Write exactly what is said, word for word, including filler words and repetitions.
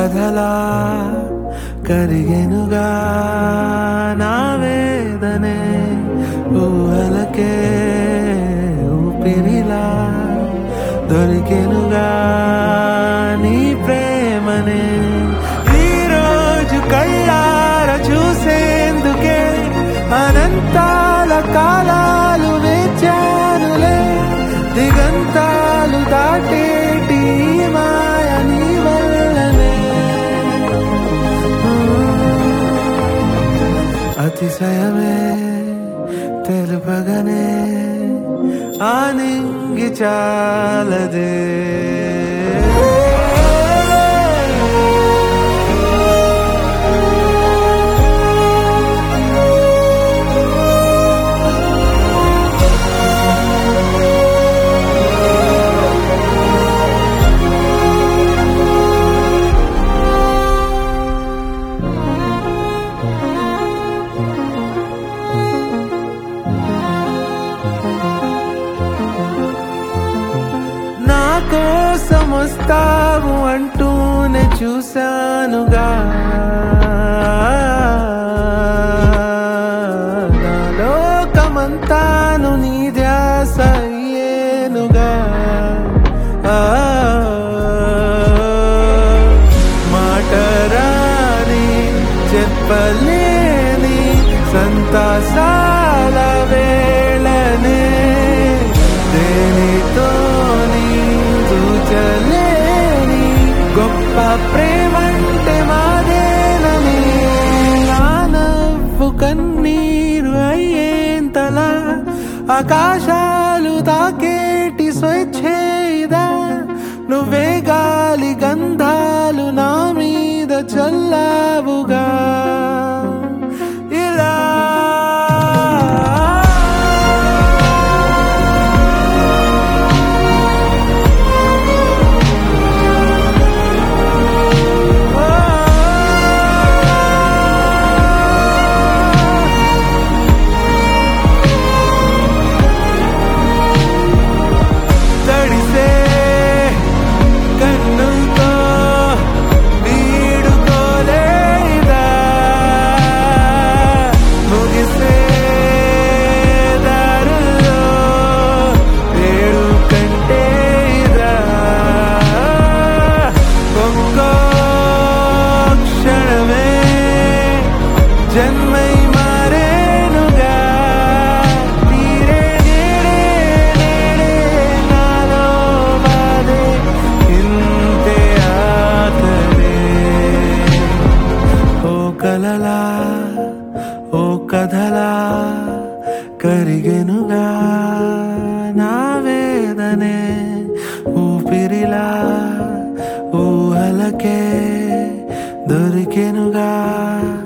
కథలా కరిగెనుగా నా వేదనే ఊహలకే ఊపిరిలా దొరికెనుగా నీ ప్రేమనే ఈ రోజు కళ్ళార చూసేందుకే అనంతాల కాలాలు వేచానులే దిగంతాలు దాటేటి మాయ నీ వల్లనే అతిశయమే తెలుపగనే ఆనింగి చాలదే కోసం వస్తావు అంటూనే చూశానుగా నా లోకమంతాను నీ ధ్యాస అయ్యేనుగా మాటరాని చెప్పలేని సంతాసాల వేళనే దేనితోని చూచలేని గొప్ప ప్రేమంటే మాదేనని నా నవ్వు కన్నీరు అయ్యేంతలా ఆకాశాలు తాకేటి స్వేచ్ఛేదా నువ్వే గాలి గంధాలు నా మీద చల్లావుగా ఇలా జన్మై మారేనుగా తీరే నేడే నేడే నాలో బాధే ఇంతే ఆఖరే ఓ కలలా ఓ కథలా కరిగెనుగా నా వేదనే ఊపిరిలా ఊహలకే దొరికెనుగా